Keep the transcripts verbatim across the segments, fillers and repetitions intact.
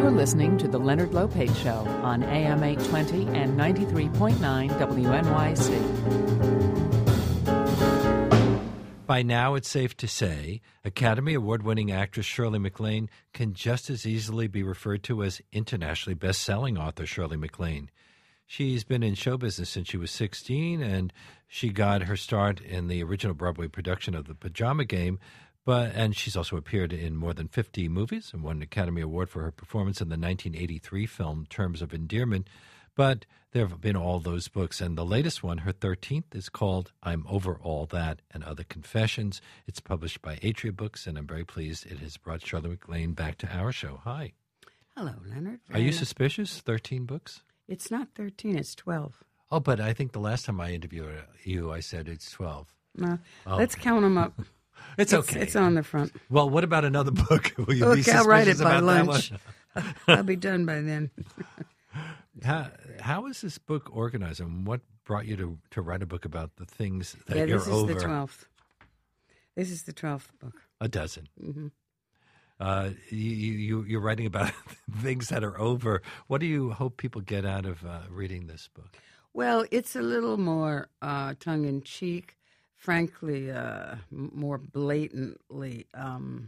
You're listening to The Leonard Lopate Show on A M eight twenty and ninety-three point nine W N Y C. By now, it's safe to say Academy Award-winning actress Shirley MacLaine can just as easily be referred to as internationally best-selling author Shirley MacLaine. She's been in show business since she was sixteen, and she got her start in the original Broadway production of The Pajama Game, but and she's also appeared in more than fifty movies and won an Academy Award for her performance in the nineteen eighty-three film Terms of Endearment. But there have been all those books, and the latest one, her thirteenth, is called I'm Over All That and Other Confessions. It's published by Atria Books, and I'm very pleased it has brought Shirley MacLaine back to our show. Hi. Hello, Leonard. Are you suspicious? thirteen books? It's not thirteen, it's twelve. Oh, but I think the last time I interviewed you, I said it's twelve. No, oh. Let's count them up. It's, it's okay. It's on the front. Well, what about another book? Will you Look, be suspicious I'll write it by about lunch. that one? I'll be done by then. How, how is this book organized, and what brought you to, to write a book about the things that yeah, you're this is over? the twelfth. This is the twelfth book. A dozen. Mm-hmm. Uh, you, you, you're writing about things that are over. What do you hope people get out of uh, reading this book? Well, it's a little more uh, tongue-in-cheek, frankly, uh, more blatantly, um,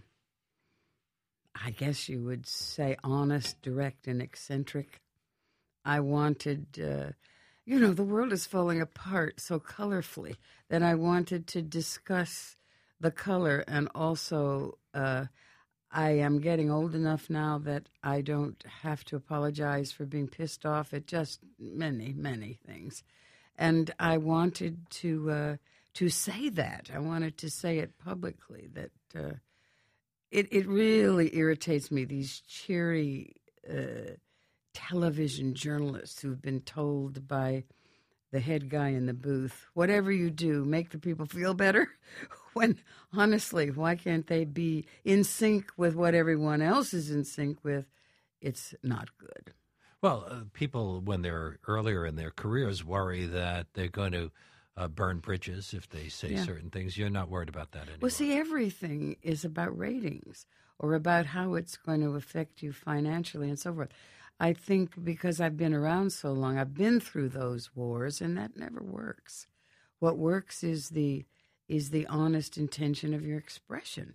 I guess you would say, honest, direct, and eccentric. I wanted, uh, you know, the world is falling apart so colorfully that I wanted to discuss the color, and also uh, I am getting old enough now that I don't have to apologize for being pissed off at just many, many things. And I wanted to uh, to say that. I wanted to say it publicly, that uh, it, it really irritates me, these cheery uh television journalists who've been told by the head guy in the booth, whatever you do, make the people feel better. When, honestly, why can't they be in sync with what everyone else is in sync with? It's not good. Well, uh, people, when they're earlier in their careers, worry that they're going to uh, burn bridges if they say Yeah. certain things. You're not worried about that anymore. Well, see, everything is about ratings or about how it's going to affect you financially and so forth. I think because I've been around so long, I've been through those wars, and that never works. What works is the is the honest intention of your expression.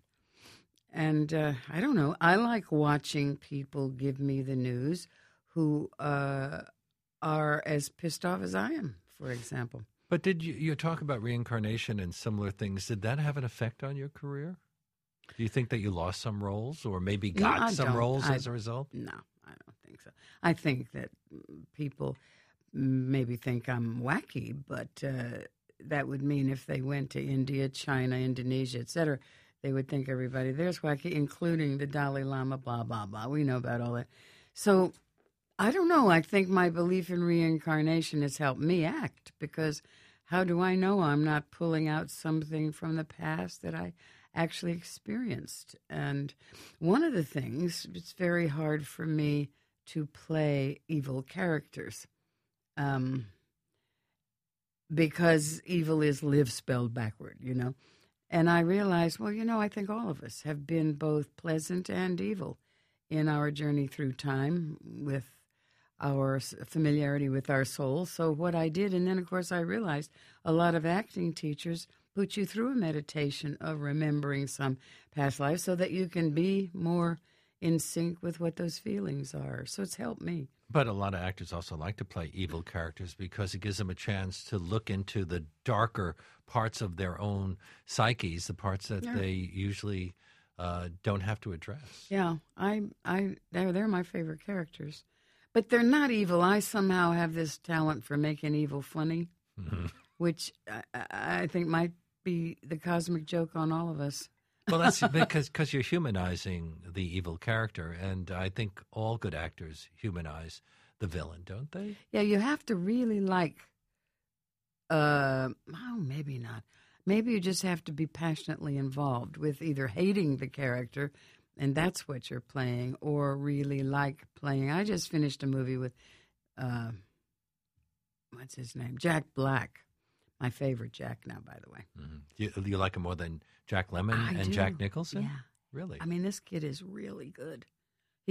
And uh, I don't know, I like watching people give me the news who uh, are as pissed off as I am, for example. But did you, you talk about reincarnation and similar things. Did that have an effect on your career? Do you think that you lost some roles or maybe got No, I some don't. roles I- as a result? No, I don't think so. I think that people maybe think I'm wacky, but uh, that would mean if they went to India, China, Indonesia, et cetera, they would think everybody there's wacky, including the Dalai Lama, blah, blah, blah. We know about all that. So I don't know. I think my belief in reincarnation has helped me act, because how do I know I'm not pulling out something from the past that I actually experienced? And one of the things, it's very hard for me to play evil characters, um, because evil is live spelled backward, you know. And I realized, well, you know, I think all of us have been both pleasant and evil in our journey through time with our familiarity with our soul. So what I did, and then, of course, I realized a lot of acting teachers put you through a meditation of remembering some past life so that you can be more in sync with what those feelings are. So it's helped me. But a lot of actors also like to play evil characters because it gives them a chance to look into the darker parts of their own psyches, the parts that Yeah. they usually uh, don't have to address. Yeah, I, I, they're they're my favorite characters, but they're not evil. I somehow have this talent for making evil funny, Mm-hmm. which I, I think might be the cosmic joke on all of us. Well, that's because cause you're humanizing the evil character, and I think all good actors humanize the villain, don't they? Yeah, you have to really like, uh, oh, maybe not. Maybe you just have to be passionately involved with either hating the character, and that's what you're playing, or really like playing. I just finished a movie with, uh, what's his name? Jack Black. My favorite Jack now, by the way. Mm-hmm. You, you like him more than Jack Lemmon I and do. Jack Nicholson? Yeah. Really? I mean, this kid is really good.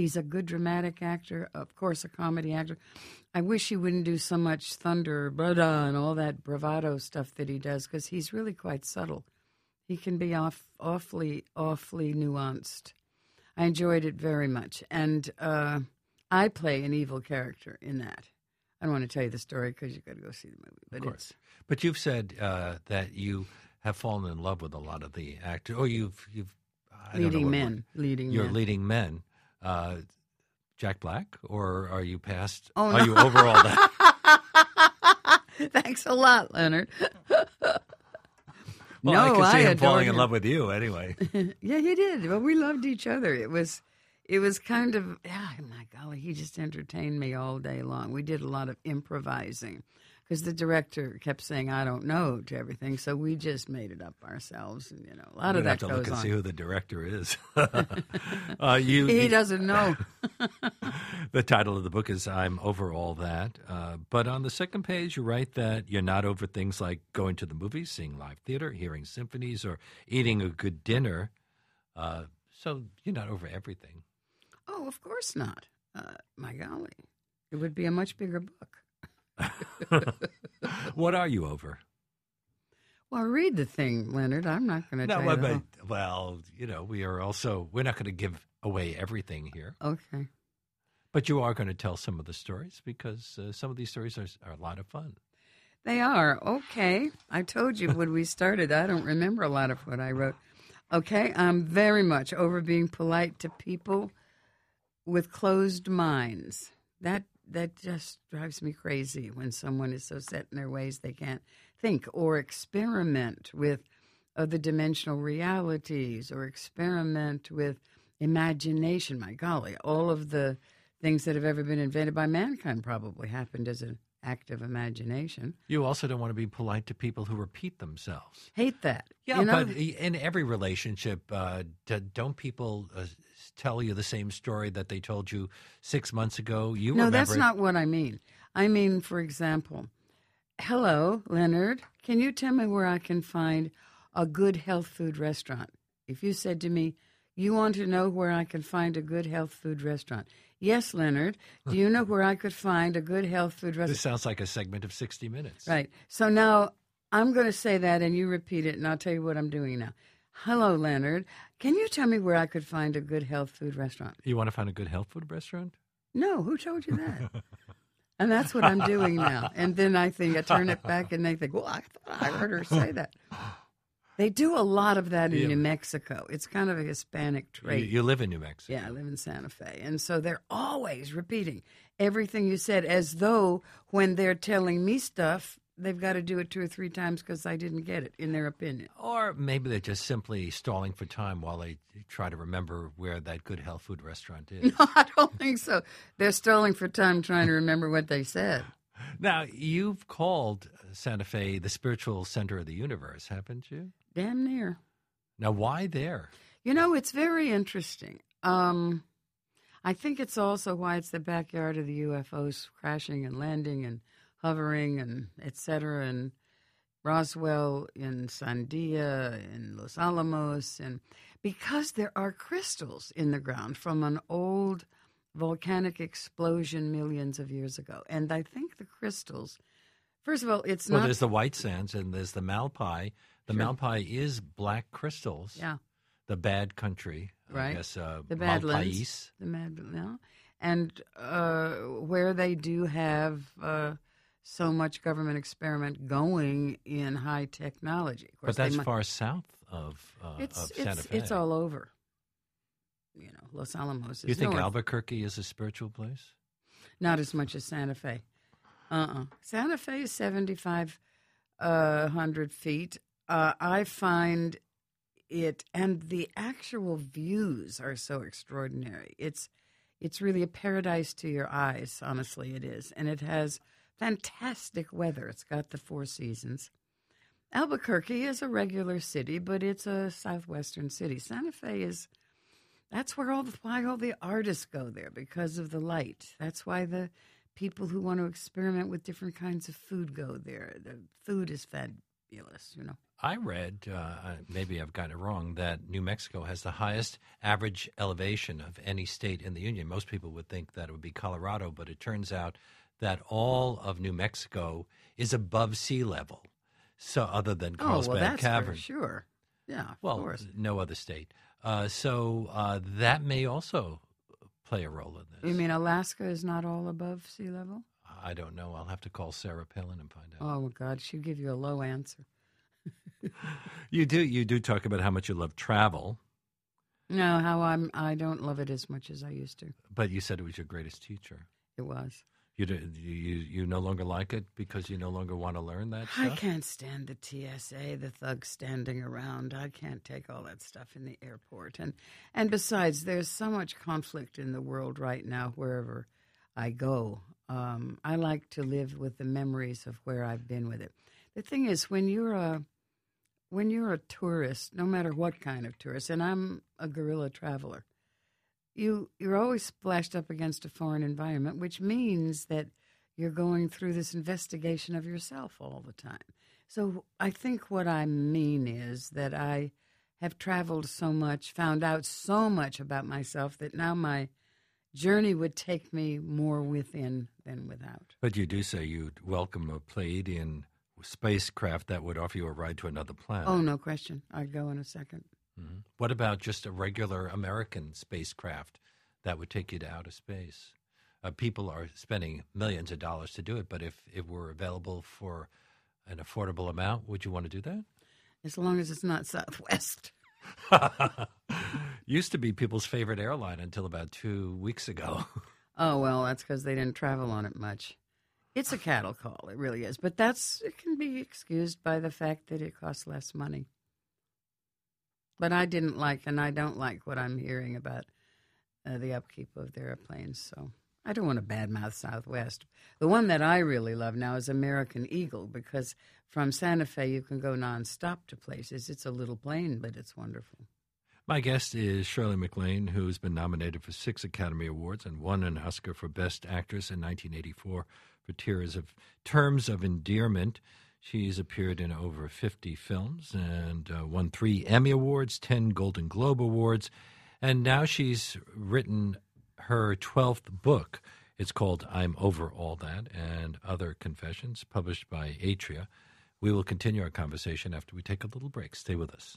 He's a good dramatic actor, of course, a comedy actor. I wish he wouldn't do so much thunder, brada, and all that bravado stuff that he does, because he's really quite subtle. He can be off, awfully, awfully nuanced. I enjoyed it very much. And uh, I play an evil character in that. I don't want to tell you the story because you've got to go see the movie. But of course. It's, but you've said uh, that you have fallen in love with a lot of the actors, or you've you've I don't know leading what men, word. leading You're men. leading men. Uh, Jack Black, or are you past? Oh, are no. you over all that? Thanks a lot, Leonard. Well, no, I can see I him adored falling him. in love with you anyway. Yeah, he did. Well, we loved each other. It was, it was kind of, ah, my golly, he just entertained me all day long. We did a lot of improvising because the director kept saying, "I don't know" to everything, so we just made it up ourselves. And you know, a lot We'd of that have to goes look and on. see who the director is. uh, you, He you- doesn't know. The title of the book is "I'm Over All That," uh, but on the second page you write that you're not over things like going to the movies, seeing live theater, hearing symphonies, or eating a good dinner. Uh, so you're not over everything. Oh, of course not. Uh, my golly, it would be a much bigger book. What are you over? Well, read the thing, Leonard. I'm not going to No, tell but, you. the but, whole- well, you know, we are also we're not going to give away everything here, Okay. but you are going to tell some of the stories because uh, some of these stories are, are a lot of fun. They are. Okay. I told you when we started, I don't remember a lot of what I wrote. Okay. I'm very much over being polite to people with closed minds. That that just drives me crazy when someone is so set in their ways they can't think or experiment with other dimensional realities or experiment with imagination. My golly, all of the things that have ever been invented by mankind probably happened as an act of imagination. You also don't want to be polite to people who repeat themselves. Hate that. Yeah, you know? but in every relationship, uh, d- don't people uh, tell you the same story that they told you six months ago? You No, remember that's it. not what I mean. I mean, for example, hello, Leonard, can you tell me where I can find a good health food restaurant? If you said to me, you want to know where I can find a good health food restaurant? Yes, Leonard. Do you know where I could find a good health food restaurant? This sounds like a segment of sixty minutes. Right. So now I'm going to say that and you repeat it, and I'll tell you what I'm doing now. Hello, Leonard. Can you tell me where I could find a good health food restaurant? You want to find a good health food restaurant? No, who told you that? And that's what I'm doing now. And then I think, I turn it back and they think, well, I thought I heard her say that. They do a lot of that in Yeah. New Mexico. It's kind of a Hispanic You, trait. you live in New Mexico. Yeah, I live in Santa Fe. And so they're always repeating everything you said as though when they're telling me stuff, they've got to do it two or three times because I didn't get it, in their opinion. Or maybe they're just simply stalling for time while they try to remember where that good health food restaurant is. No, I don't think so. They're stalling for time trying to remember what they said. Now, you've called Santa Fe the spiritual center of the universe, haven't you? Damn near. Now, why there? You know, it's very interesting. Um, I think it's also why it's the backyard of the U F Os crashing and landing and hovering and et cetera, and Roswell, in Sandia, in Los Alamos, and because there are crystals in the ground from an old volcanic explosion millions of years ago. And I think the crystals, first of all, it's Well, not... there's the white sands and there's the Malpai. The Sure. Malpai is black crystals. Yeah. The bad country, I Right. guess. Uh, The Badlands. Malpais. The Mad, no. And uh, where they do have uh, so much government experiment going in high technology. Of course, But that's they mi- far south of, uh, It's of Santa it's Fe. it's all over. You know, Los Alamos is You think north. Albuquerque is a spiritual place? Not as much as Santa Fe. Uh-uh. Santa Fe is seventy-five uh, hundred feet. Uh, I find it, and the actual views are so extraordinary. It's it's really a paradise to your eyes, honestly it is. And it has fantastic weather. It's got the four seasons. Albuquerque is a regular city, but it's a southwestern city. Santa Fe is, that's where all the, why all the artists go there, because of the light. That's why the people who want to experiment with different kinds of food go there. The food is fabulous, you know. I read, uh, maybe I've gotten it wrong, that New Mexico has the highest average elevation of any state in the Union. Most people would think that it would be Colorado, but it turns out that all of New Mexico is above sea level. So, other than Carlsbad oh, well, that's Cavern, for sure. Yeah, of well, course. no other state. Uh, so uh, that may also play a role in this. You mean Alaska is not all above sea level? I don't know. I'll have to call Sarah Palin and find out. Oh, God, she'll give you a low answer. You do. You do talk about how much you love travel. No, how I'm. I don't love it as much as I used to. But you said it was your greatest teacher. It was. You do, you you no longer like it because you no longer want to learn that I stuff? can't stand the T S A, the thugs standing around. I can't take all that stuff in the airport. And and besides, there's so much conflict in the world right now wherever I go. Um, I like to live with the memories of where I've been with it. The thing is, when you're a when you're a tourist, no matter what kind of tourist, and I'm a guerrilla traveler, you you're always splashed up against a foreign environment, which means that you're going through this investigation of yourself all the time. So I think what I mean is that I have traveled so much, found out so much about myself that now my journey would take me more within than without. But you do say you'd welcome a Pleiadian spacecraft that would offer you a ride to another planet. Oh, no question. I'd go in a second. Mm-hmm. What about just a regular American spacecraft that would take you to outer space? Uh, people are spending millions of dollars to do it, but if it were available for an affordable amount, would you want to do that? As long as it's not Southwest. Used to be people's favorite airline until about two weeks ago. Oh, well, that's because they didn't travel on it much. It's a cattle call, it really is. But that's it can be excused by the fact that it costs less money. But I didn't like, and I don't like what I'm hearing about uh, the upkeep of their airplanes, so I don't want to badmouth Southwest. The one that I really love now is American Eagle, because from Santa Fe you can go nonstop to places. It's a little plane, but it's wonderful. My guest is Shirley MacLaine, who's been nominated for six Academy Awards and won an Oscar for Best Actress in nineteen eighty-four for Tears of Terms of Endearment. She's appeared in over fifty films and uh, won three Emmy Awards, ten Golden Globe Awards, and now she's written her twelfth book. It's called I'm Over All That and Other Confessions, published by Atria. We will continue our conversation after we take a little break. Stay with us.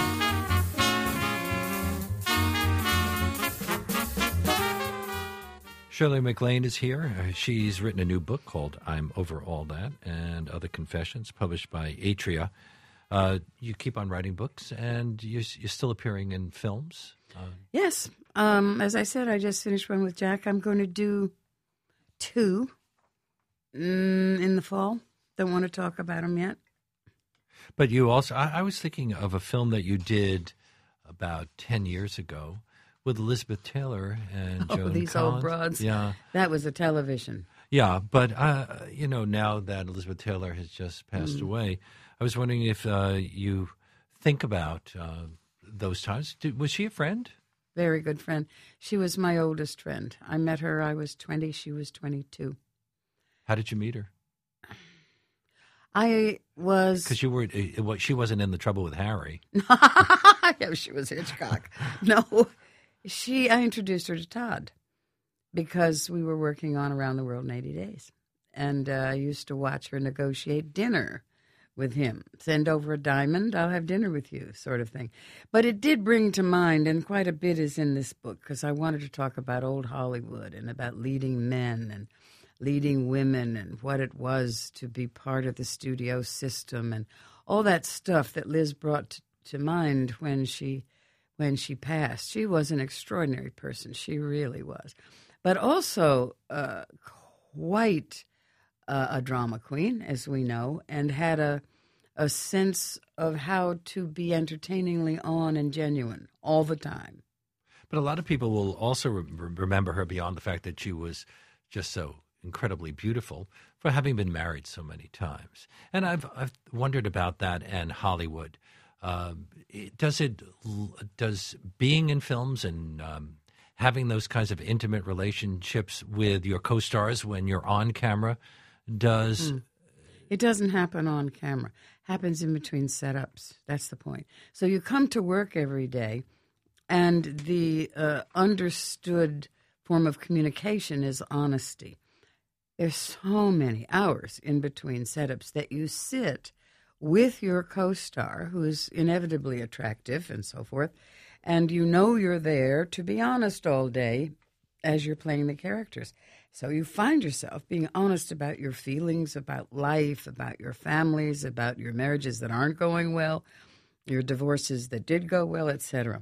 Shirley MacLaine is here. Uh, she's written a new book called I'm Over All That and Other Confessions, published by Atria. Uh, you keep on writing books, and you're, you're still appearing in films. Uh, yes. Um, as I said, I just finished one with Jack. I'm going to do two mm, in the fall. Don't want to talk about them yet. But you also, I, I was thinking of a film that you did about ten years ago with Elizabeth Taylor and oh, Joan these Collins. old broads. Yeah. That was a television. Yeah, but, uh, you know, now that Elizabeth Taylor has just passed mm. away, I was wondering if uh, you think about uh, those times. Did, was she a friend? Very good friend. She was my oldest friend. I met her, I was twenty, she was twenty-two. How did you meet her? I was... Because you were, she wasn't in the Trouble with Harry. Yeah, she was Hitchcock. No, she. I introduced her to Todd because we were working on Around the World in eighty days. And uh, I used to watch her negotiate dinner with him. Send over a diamond, I'll have dinner with you, sort of thing. But it did bring to mind, and quite a bit is in this book, because I wanted to talk about old Hollywood and about leading men and leading women and what it was to be part of the studio system and all that stuff that Liz brought to, to mind when she when she passed. She was an extraordinary person. She really was. But also uh, quite uh, a drama queen, as we know, and had a a sense of how to be entertainingly on and genuine all the time. But a lot of people will also re- remember her beyond the fact that she was just so incredibly beautiful for having been married so many times. And I've I've wondered about that and Hollywood. Um, does it does being in films and um, having those kinds of intimate relationships with your co-stars when you're on camera, does... Mm. It doesn't happen on camera. happens in between setups. That's the point. So you come to work every day, and the uh, understood form of communication is honesty. There's so many hours in between setups that you sit with your co-star, who is inevitably attractive and so forth, and you know you're there to be honest all day as you're playing the characters. So you find yourself being honest about your feelings, about life, about your families, about your marriages that aren't going well, your divorces that did go well, et cetera.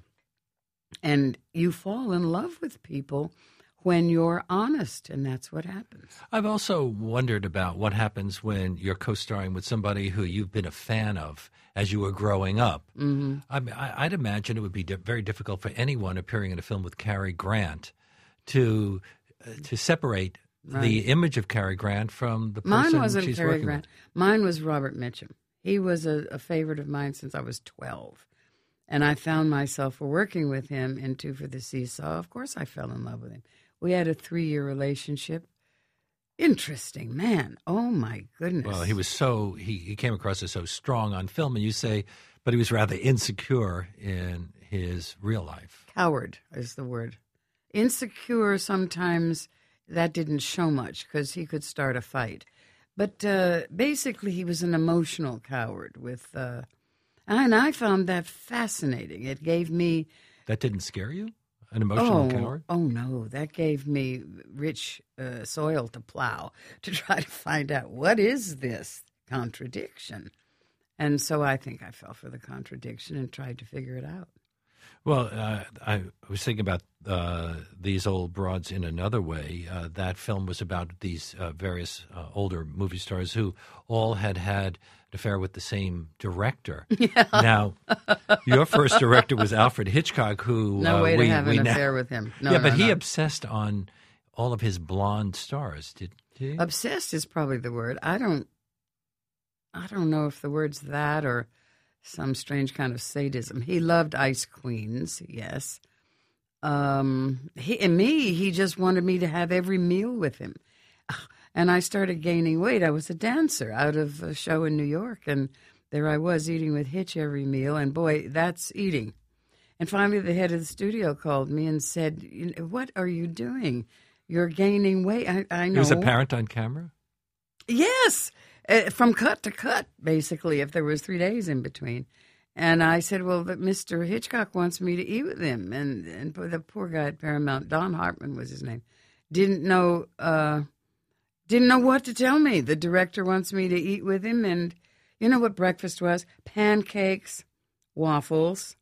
And you fall in love with people when you're honest, and that's what happens. I've also wondered about what happens when you're co-starring with somebody who you've been a fan of as you were growing up. Mm-hmm. I, I'd imagine it would be di- very difficult for anyone appearing in a film with Cary Grant to uh, to separate right. the image of Cary Grant from the person mine wasn't she's Cary working Grant. with. Mine was Robert Mitchum. He was a, a favorite of mine since I was twelve. And I found myself working with him in Two for the Seesaw. Of course I fell in love with him. We had a three-year relationship. Interesting man. Oh, my goodness. Well, he was so, he, he came across as so strong on film, and you say, but he was rather insecure in his real life. Coward is the word. Insecure, sometimes that didn't show much because he could start a fight. But uh, basically, he was an emotional coward with, uh, and I found that fascinating. It gave me... That didn't scare you? An emotional oh, coward? Oh, no. That gave me rich uh, soil to plow to try to find out what is this contradiction. And so I think I fell for the contradiction and tried to figure it out. Well, uh, I was thinking about uh, These Old Broads in Another Way. Uh, that film was about these uh, various uh, older movie stars who all had had an affair with the same director. Yeah. Now, your first director was Alfred Hitchcock, who no uh, way we, to have we an now, affair with him. No, yeah, no, but he no. obsessed on all of his blonde stars. Did he? Obsessed is probably the word. I don't. I don't know if the word's that or some strange kind of sadism. He loved ice queens, yes. Um, he and me, he just wanted me to have every meal with him. And I started gaining weight. I was a dancer out of a show in New York, and there I was eating with Hitch every meal, and boy, that's eating. And finally the head of the studio called me and said, what are you doing? You're gaining weight. I, I know. He was apparent on camera? Yes. Uh, from cut to cut, basically, if there was three days in between. And I said, well, but Mister Hitchcock wants me to eat with him. And, and the poor guy at Paramount, Don Hartman was his name, didn't know uh, didn't know what to tell me. The director wants me to eat with him. And you know what breakfast was? Pancakes, waffles,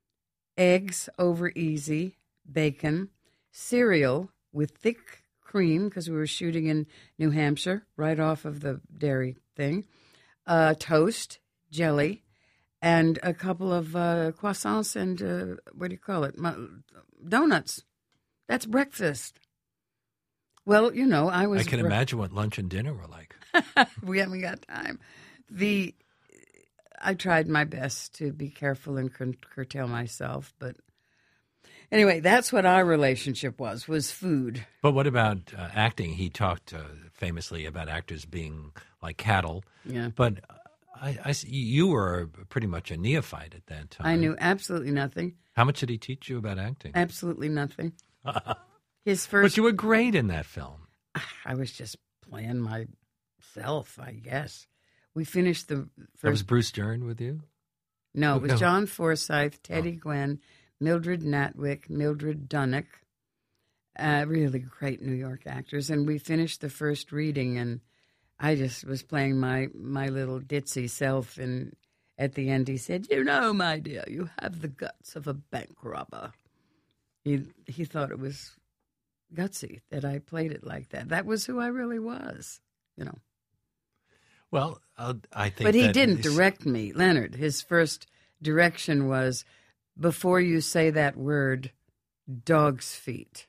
eggs over easy, bacon, cereal with thick cream, because we were shooting in New Hampshire, right off of the dairy thing, uh, toast, jelly, and a couple of uh, croissants and, uh, what do you call it, donuts. That's breakfast. Well, you know, I was... I can bre- imagine what lunch and dinner were like. We haven't got time. The I tried my best to be careful and cur- curtail myself, but... Anyway, that's what our relationship was, was food. But what about uh, acting? He talked uh, famously about actors being like cattle. Yeah. But I, I, you were pretty much a neophyte at that time. I knew absolutely nothing. How much did he teach you about acting? Absolutely nothing. His first... But you were great in that film. I was just playing myself, I guess. We finished the first... That was Bruce Dern with you? No, it was No. John Forsythe, Teddy Oh. Gwynn, Mildred Natwick, Mildred Dunnock, uh, really great New York actors. And we finished the first reading, and I just was playing my, my little ditzy self. And at the end, he said, you know, my dear, you have the guts of a bank robber. He, he thought it was gutsy that I played it like that. That was who I really was, you know. Well, uh, I think But he that didn't it's- direct me, Leonard. His first direction was, before you say that word, dog's feet.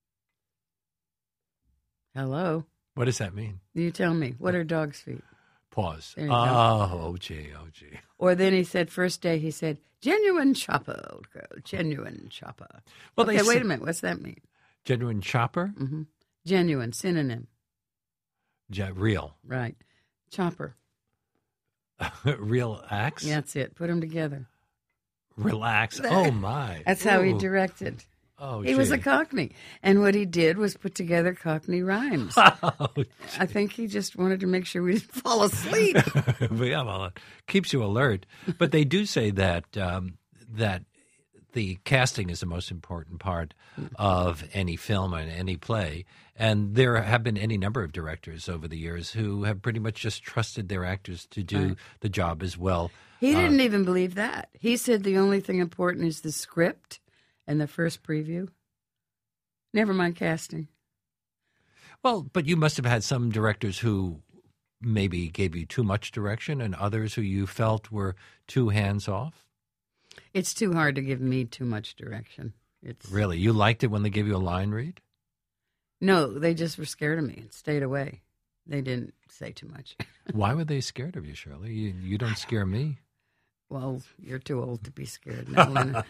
Hello? What does that mean? You tell me. What are dog's feet? Pause. There you go. Oh, oh, gee, oh, gee. Or then he said, first day, he said, genuine chopper, old girl, genuine chopper. Well, okay, they wait say- a minute. What's that mean? Genuine chopper? hmm Genuine, synonym. Je- real. Right. Chopper. Real acts? Yeah, that's it. Put them together. Relax. Oh, my. That's how he Ooh. directed. Oh, He was a gee. Cockney. And what he did was put together Cockney rhymes. Oh, I think he just wanted to make sure we didn't fall asleep. yeah, well, it keeps you alert. But they do say that um, that the casting is the most important part of any film and any play. And there have been any number of directors over the years who have pretty much just trusted their actors to do Right. the job as well. He Uh, didn't even believe that. He said the only thing important is the script and the first preview. Never mind casting. Well, but you must have had some directors who maybe gave you too much direction and others who you felt were too hands off. It's too hard to give me too much direction. It's Really? You liked it when they gave you a line read? No, they just were scared of me and stayed away. They didn't say too much. Why were they scared of you, Shirley? You, you don't scare me. Well, you're too old to be scared now, Lena.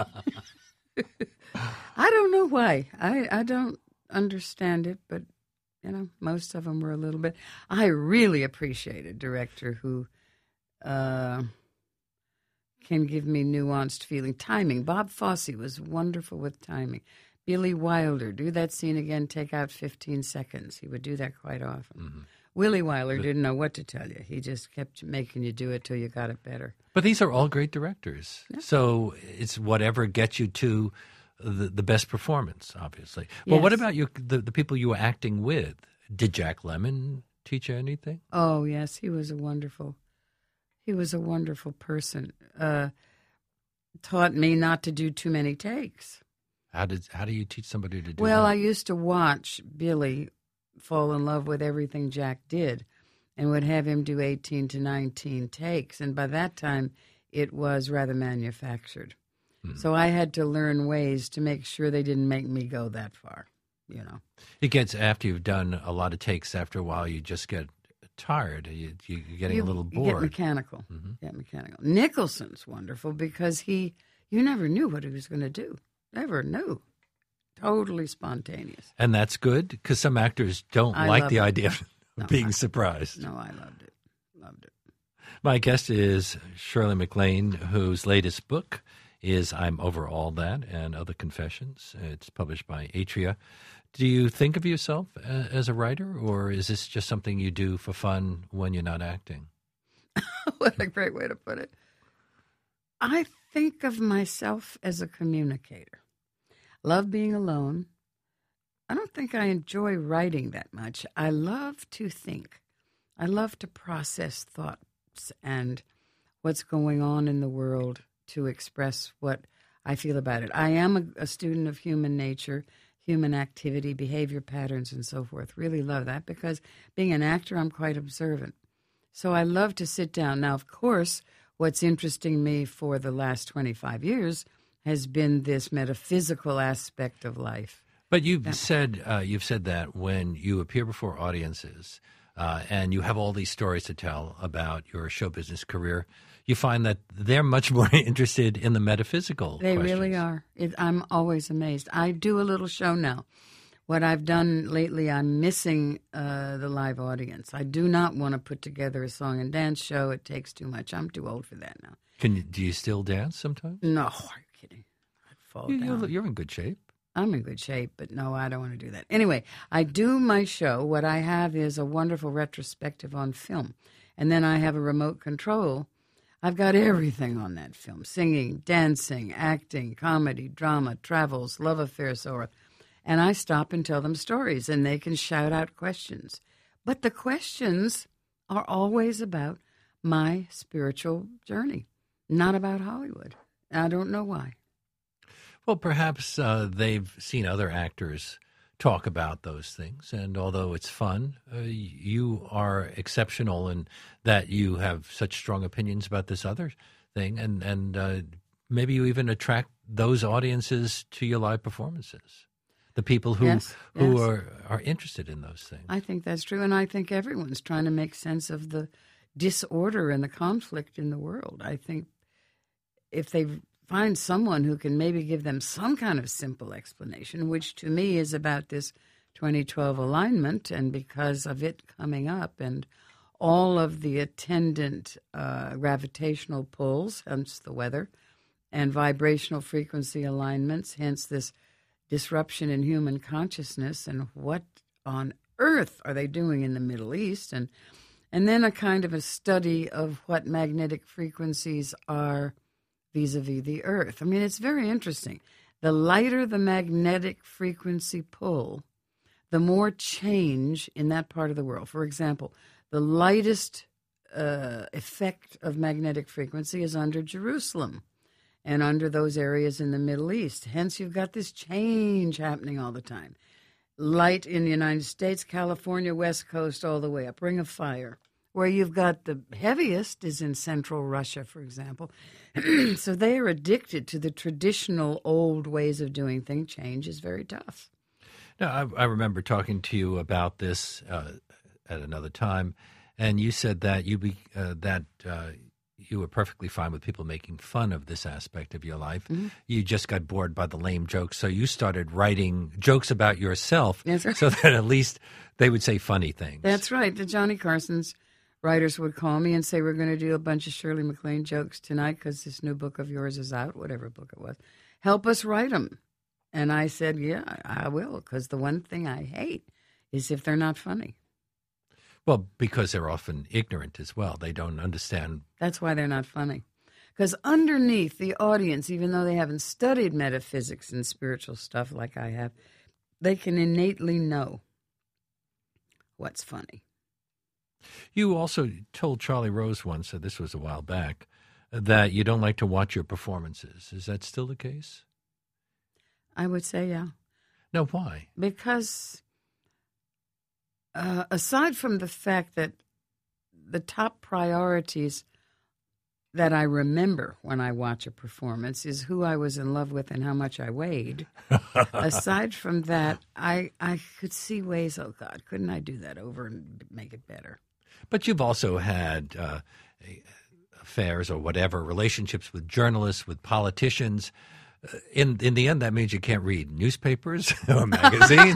I don't know why. I, I don't understand it, but, you know, most of them were a little bit. I really appreciate a director who uh, can give me nuanced feeling. Timing. Bob Fosse was wonderful with timing. Billy Wilder, do that scene again, take out fifteen seconds. He would do that quite often. Mm-hmm. Willie Wilder didn't know what to tell you. He just kept making you do it till you got it better. But these are all great directors. Yeah. So it's whatever gets you to the, the best performance, obviously. Well, what Yes. about you, the, the people you were acting with? Did Jack Lemmon teach you anything? Oh, yes, he was a wonderful, he was a wonderful person. Uh, taught me not to do too many takes. How did how do you teach somebody to do Well, that? I used to watch Billy fall in love with everything Jack did and would have him do eighteen to nineteen takes. And by that time, it was rather manufactured. Hmm. So I had to learn ways to make sure they didn't make me go that far, you know. It gets, after you've done a lot of takes, after a while, you just get tired. You, you're getting you, a little You get bored. mechanical. Mhm. Get mechanical. Nicholson's wonderful because he, you never knew what he was going to do. Never knew. Totally spontaneous. And that's good, because some actors don't I like love the it. idea of No, being I- surprised. No, I loved it. Loved it. My guest is Shirley MacLaine, whose latest book is I'm Over All That and Other Confessions. It's published by Atria. Do you think of yourself uh, as a writer, or is this just something you do for fun when you're not acting? What a great way to put it. I think of myself as a communicator. Love being alone. I don't think I enjoy writing that much. I love to think. I love to process thoughts and what's going on in the world to express what I feel about it. I am a, a student of human nature, human activity, behavior patterns, and so forth. Really love that because being an actor, I'm quite observant. So I love to sit down. Now, of course, what's interesting me for the last twenty-five years has been this metaphysical aspect of life. But you've Yeah. said uh, you've said that when you appear before audiences uh, and you have all these stories to tell about your show business career, you find that they're much more interested in the metaphysical. They questions. really are. It, I'm always amazed. I do a little show now. What I've done lately, I'm missing uh, the live audience. I do not want to put together a song and dance show. It takes too much. I'm too old for that now. Can you, do you still dance sometimes? No, are you kidding? I'd fall You, down. you're, you're in good shape. I'm in good shape, but no, I don't want to do that. Anyway, I do my show. What I have is a wonderful retrospective on film. And then I have a remote control. I've got everything on that film. Singing, dancing, acting, comedy, drama, travels, love affairs, so forth. And I stop and tell them stories, and they can shout out questions. But the questions are always about my spiritual journey, not about Hollywood. I don't know why. Well, perhaps uh, they've seen other actors talk about those things, and although it's fun, uh, you are exceptional in that you have such strong opinions about this other thing, and and uh, maybe you even attract those audiences to your live performances. The people who Yes, who yes. are, are interested in those things. I think that's true, and I think everyone's trying to make sense of the disorder and the conflict in the world. I think if they find someone who can maybe give them some kind of simple explanation, which to me is about this twenty twelve alignment, and because of it coming up and all of the attendant uh, gravitational pulls, hence the weather, and vibrational frequency alignments, hence this disruption in human consciousness, and what on earth are they doing in the Middle East, and and then a kind of a study of what magnetic frequencies are vis-a-vis the Earth. I mean, it's very interesting. The lighter the magnetic frequency pull, the more change in that part of the world. For example, the lightest uh, effect of magnetic frequency is under Jerusalem and under those areas in the Middle East. Hence, you've got this change happening all the time. Light in the United States, California, West Coast, all the way up. Ring of Fire. Where you've got the heaviest is in central Russia, for example. So they are addicted to the traditional old ways of doing things. Change is very tough. Now, I, I remember talking to you about this uh, at another time, and you said that you be, uh, that uh, you were perfectly fine with people making fun of this aspect of your life. Mm-hmm. You just got bored by the lame jokes, so you started writing jokes about yourself, That's right. so that at least they would say funny things. That's right. The Johnny Carson's writers would call me and say, we're going to do a bunch of Shirley MacLaine jokes tonight because this new book of yours is out, whatever book it was. Help us write them. And I said, yeah, I will, because the one thing I hate is if they're not funny. Well, because they're often ignorant as well. They don't understand. That's why they're not funny. Because underneath the audience, even though they haven't studied metaphysics and spiritual stuff like I have, they can innately know what's funny. You also told Charlie Rose once, so this was a while back, that you don't like to watch your performances. Is that still the case? I would say, yeah. No, why? Because uh, aside from the fact that the top priorities that I remember when I watch a performance is who I was in love with and how much I weighed. Aside from that, I I could see ways, oh, God, couldn't I do that over and make it better? But you've also had uh, affairs or whatever, relationships with journalists, with politicians. Uh, in in the end, that means you can't read newspapers or magazines.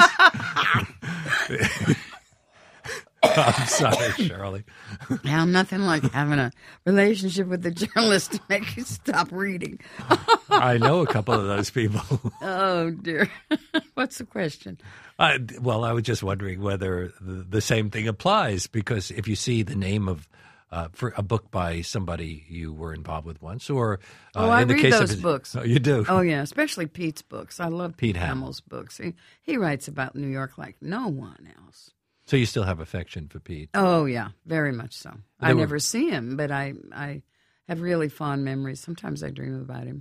I'm sorry, Shirley. Yeah, nothing like having a relationship with the journalist to make you stop reading. I know a couple of those people. Oh, dear. What's the question? Uh, well, I was just wondering whether the, the same thing applies, because if you see the name of uh, for a book by somebody you were involved with once, or uh, oh, I in the read case those of, books. Oh, you do? Oh, yeah, especially Pete's books. I love Pete, Pete Hamill. Hamill's books. He, he writes about New York like no one else. So you still have affection for Pete? Oh, yeah, very much so. They I were... never see him, but I, I have really fond memories. Sometimes I dream about him.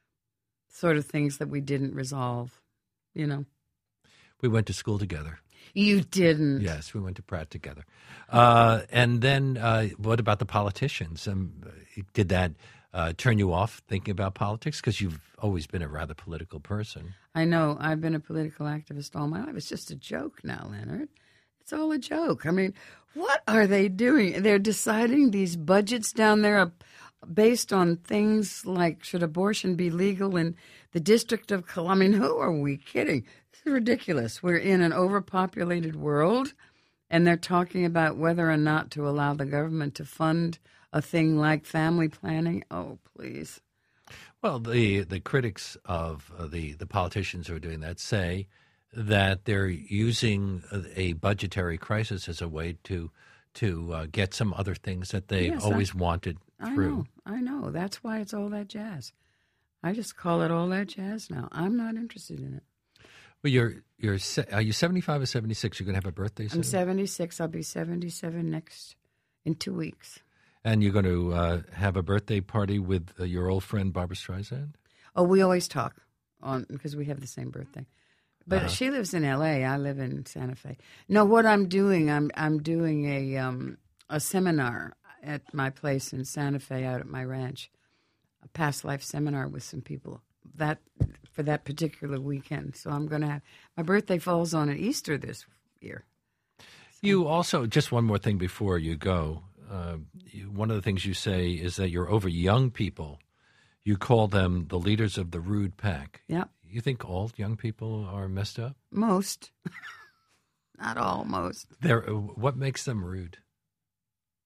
Sort of things that we didn't resolve, you know. We went to school together. You didn't? Yes, we went to Pratt together. Uh, and then uh, what about the politicians? Um, did that uh, turn you off thinking about politics? Because you've always been a rather political person. I know. I've been a political activist all my life. It's just a joke now, Leonard. It's all a joke. I mean, what are they doing? They're deciding these budgets down there are based on things like, should abortion be legal in the District of Columbia? I mean, who are we kidding? This is ridiculous. We're in an overpopulated world, and they're talking about whether or not to allow the government to fund a thing like family planning. Oh, please. Well, the the critics of uh, the, the politicians who are doing that say that they're using a budgetary crisis as a way to to uh, get some other things that they've yes, always I, wanted I through. know, I know. That's why it's all that jazz. I just call it all that jazz now. I'm not interested in it. Well, you're you're are you seventy-five or seventy-six? You're going to have a birthday soon? I'm seventy-six. I'll be seventy-seven next in two weeks. And you're going to uh, have a birthday party with uh, your old friend Barbra Streisand? Oh, we always talk on because we have the same birthday. But uh-huh. she lives in L A. I live in Santa Fe. No, what I'm doing, I'm I'm doing a um, a seminar at my place in Santa Fe, out at my ranch, a past life seminar with some people that for that particular weekend. So I'm going to have my birthday falls on an Easter this year. So. You also, just one more thing before you go. Uh, you, one of the things you say is that you're over young people. You call them the leaders of the rude pack. Yeah. You think all young people are messed up? Most. Not all, most. They're, what makes them rude?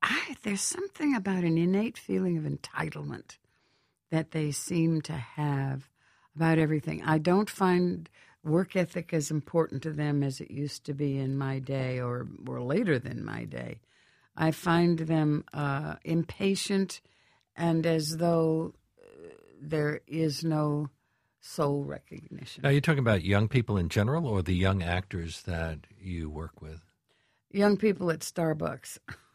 I, there's something about an innate feeling of entitlement that they seem to have about everything. I don't find work ethic as important to them as it used to be in my day or, or later than my day. I find them uh, impatient and as though there is no soul recognition. Now, you're talking about young people in general or the young actors that you work with? Young people at Starbucks.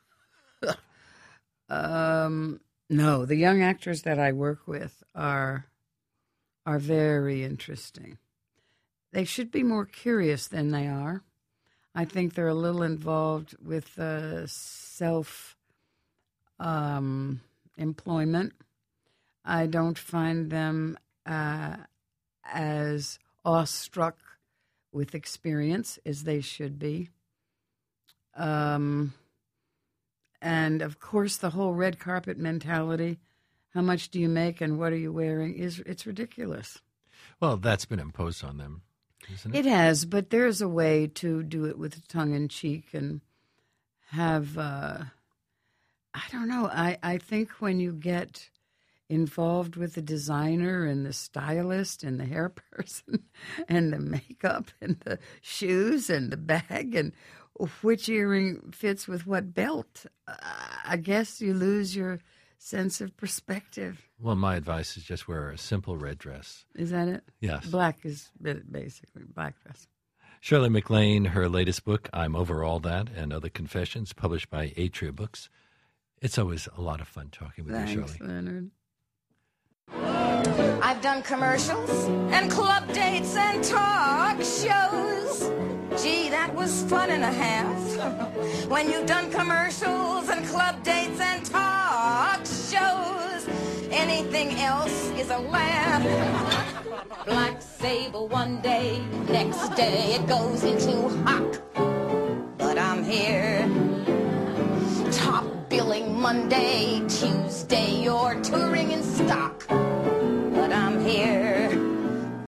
um, no, the young actors that I work with are are very interesting. They should be more curious than they are. I think they're a little involved with uh, self um, employment. I don't find them uh, as awestruck with experience as they should be. Um, and, of course, the whole red carpet mentality, how much do you make and what are you wearing, is it's ridiculous. Well, that's been imposed on them, isn't it? It has, but there's a way to do it with tongue-in-cheek and have, uh, I don't know, I, I think when you get involved with the designer and the stylist and the hair person and the makeup and the shoes and the bag and which earring fits with what belt, uh, I guess you lose your sense of perspective. Well, my advice is just wear a simple red dress. Is that it? Yes. Black is basically black dress. Shirley MacLaine, her latest book, I'm Over All That, and Other Confessions, published by Atria Books. It's always a lot of fun talking with Thanks, you, Shirley. Leonard. I've done commercials and club dates and talk shows. Gee, that was fun and a half. When you've done commercials and club dates and talk shows, anything else is a laugh. Black Sable one day, next day it goes into hock. But I'm here. Top billing Monday, Tuesday you're touring in stock.